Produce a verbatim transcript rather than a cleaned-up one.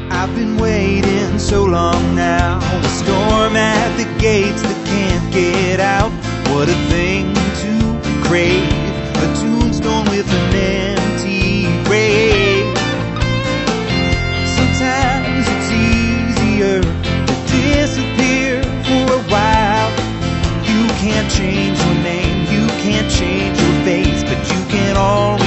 I've been waiting so long now, a storm at the gates that can't get out. What a thing to crave, a tombstone with an empty grave. Sometimes it's easier to disappear for a while. You can't change your name, you can't change your face, but you can always